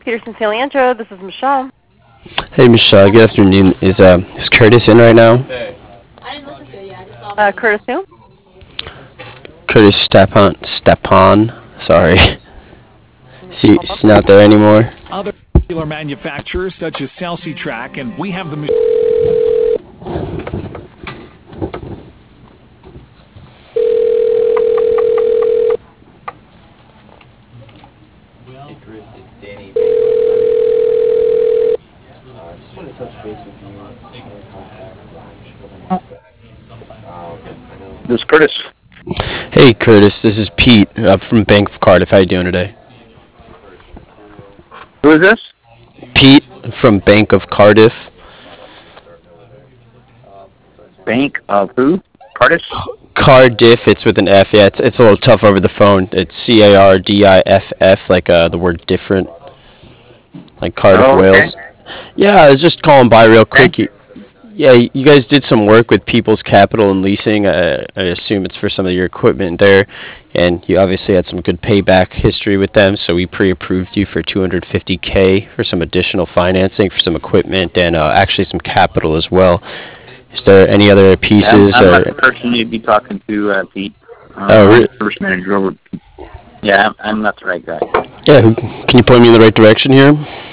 Peterson San Leandro. This is Michelle. Hey Michelle, good afternoon. Is Curtis in right now? Curtis who? Curtis Stepan. Sorry. Hold He's not there anymore. Other manufacturers such as Celsitrack, and we have the This is Curtis. Hey Curtis, this is Pete from Bank of Cardiff. How you doing today? Who is this? Pete from Bank of Cardiff. Bank of who? Curtis? Cardiff, it's with an F. Yeah, it's a little tough over the phone. It's Cardiff, like the word different, like Cardiff, Oh, okay. Wales. Yeah, I was just calling by real quick. Okay. Yeah, you guys did some work with People's Capital and Leasing. I assume it's for some of your equipment there, and you obviously had some good payback history with them. So we pre-approved you for 250K for some additional financing for some equipment and actually some capital as well. Is there any other pieces? I'm not the person you'd be talking to, Pete. Oh, really? First manager over. Yeah, I'm not the right guy. Yeah, can you point me in the right direction here?